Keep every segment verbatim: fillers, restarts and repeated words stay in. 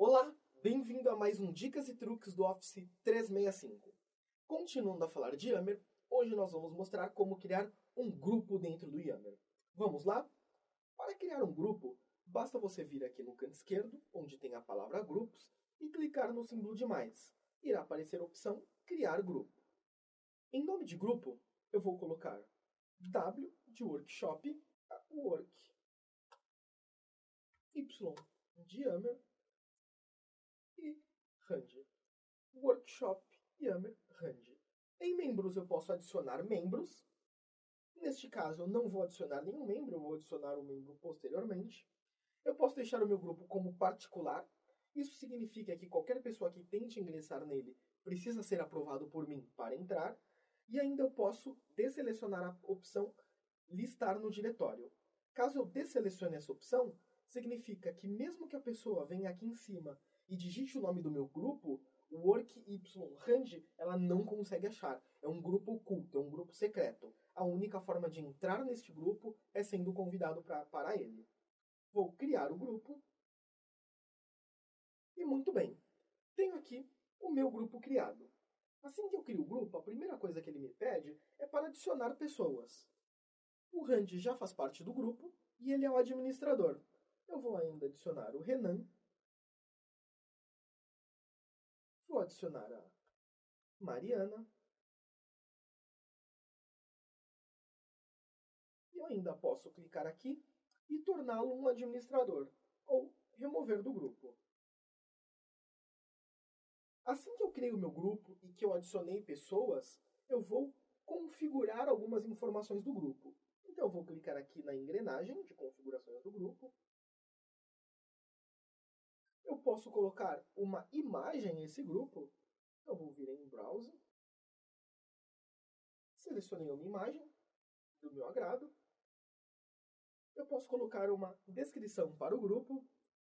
Olá, bem-vindo a mais um Dicas e Truques do Office trezentos e sessenta e cinco. Continuando a falar de Yammer, hoje nós vamos mostrar como criar um grupo dentro do Yammer. Vamos lá? Para criar um grupo, basta você vir aqui no canto esquerdo, onde tem a palavra grupos, e clicar no símbolo de mais. Irá aparecer a opção Criar Grupo. Em nome de grupo, eu vou colocar W de Workshop, Work, Y de Yammer e Hand. Workshop Yammer Hand. Em membros eu posso adicionar membros. Neste caso eu não vou adicionar nenhum membro, eu vou adicionar um membro posteriormente. Eu posso deixar o meu grupo como particular. Isso significa que qualquer pessoa que tente ingressar nele precisa ser aprovado por mim para entrar. E ainda eu posso desselecionar a opção listar no diretório. Caso eu desselecione essa opção, significa que mesmo que a pessoa venha aqui em cima e digite o nome do meu grupo, o Work Y Hand, ela não consegue achar. É um grupo oculto, é um grupo secreto. A única forma de entrar neste grupo é sendo convidado pra, para ele. Vou criar o grupo. E muito bem. Tenho aqui o meu grupo criado. Assim que eu crio o grupo, a primeira coisa que ele me pede é para adicionar pessoas. O Hand já faz parte do grupo e ele é o administrador. Eu vou ainda adicionar o Renan. Vou adicionar a Mariana. E eu ainda posso clicar aqui e torná-lo um administrador, ou remover do grupo. Assim que eu criei o meu grupo e que eu adicionei pessoas, eu vou configurar algumas informações do grupo. Então eu vou clicar aqui na engrenagem de configurações do grupo. Eu posso colocar uma imagem nesse grupo. Eu vou vir em Browse. Selecionei uma imagem do meu agrado. Eu posso colocar uma descrição para o grupo.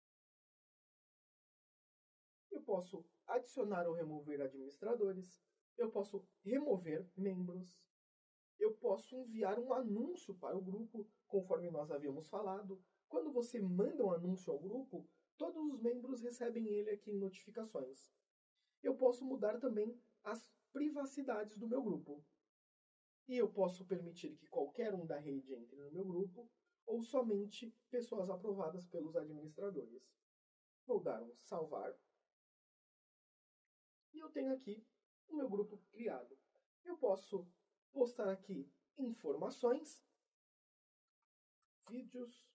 Eu posso adicionar ou remover administradores. Eu posso remover membros. Eu posso enviar um anúncio para o grupo, conforme nós havíamos falado. Quando você manda um anúncio ao grupo, todos os membros recebem ele aqui em notificações. Eu posso mudar também as privacidades do meu grupo. E eu posso permitir que qualquer um da rede entre no meu grupo, ou somente pessoas aprovadas pelos administradores. Vou dar um salvar. E eu tenho aqui o meu grupo criado. Eu posso postar aqui informações, vídeos.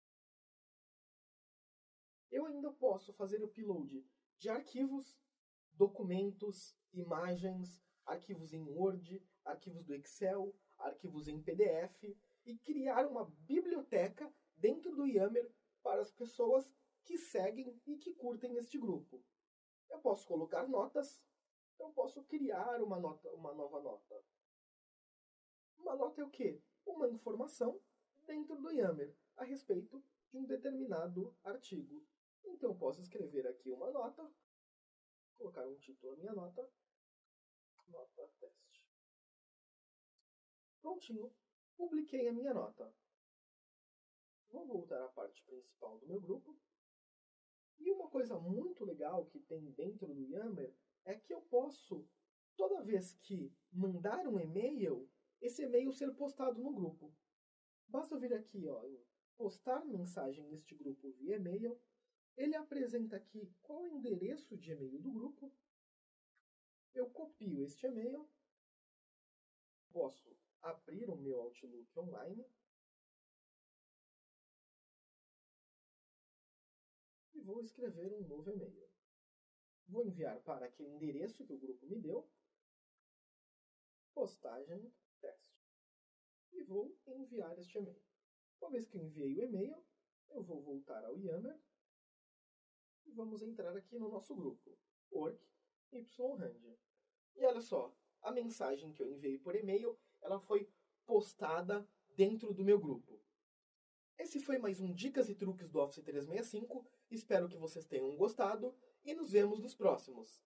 Eu ainda posso fazer o upload de arquivos, documentos, imagens, arquivos em Word, arquivos do Excel, arquivos em P D F e criar uma biblioteca dentro do Yammer para as pessoas que seguem e que curtem este grupo. Eu posso colocar notas, eu posso criar uma, nota, uma nova nota. Uma nota é o quê? Uma informação dentro do Yammer a respeito de um determinado artigo. Então eu posso escrever aqui uma nota, colocar um título à minha nota, nota teste. Prontinho, publiquei a minha nota. Vou voltar à parte principal do meu grupo. E uma coisa muito legal que tem dentro do Yammer é que eu posso, toda vez que mandar um e-mail, esse e-mail ser postado no grupo. Basta vir aqui ó, em postar mensagem neste grupo via e-mail. Ele apresenta aqui qual é o endereço de e-mail do grupo. Eu copio este e-mail. Posso abrir o meu Outlook online. E vou escrever um novo e-mail. Vou enviar para aquele endereço que o grupo me deu. Postagem teste. E vou enviar este e-mail. Uma vez que eu enviei o e-mail, eu vou voltar ao Yammer. E vamos entrar aqui no nosso grupo. Work Y Hand. E olha só, a mensagem que eu enviei por e-mail, ela foi postada dentro do meu grupo. Esse foi mais um Dicas e Truques do Office trezentos e sessenta e cinco. Espero que vocês tenham gostado e nos vemos nos próximos.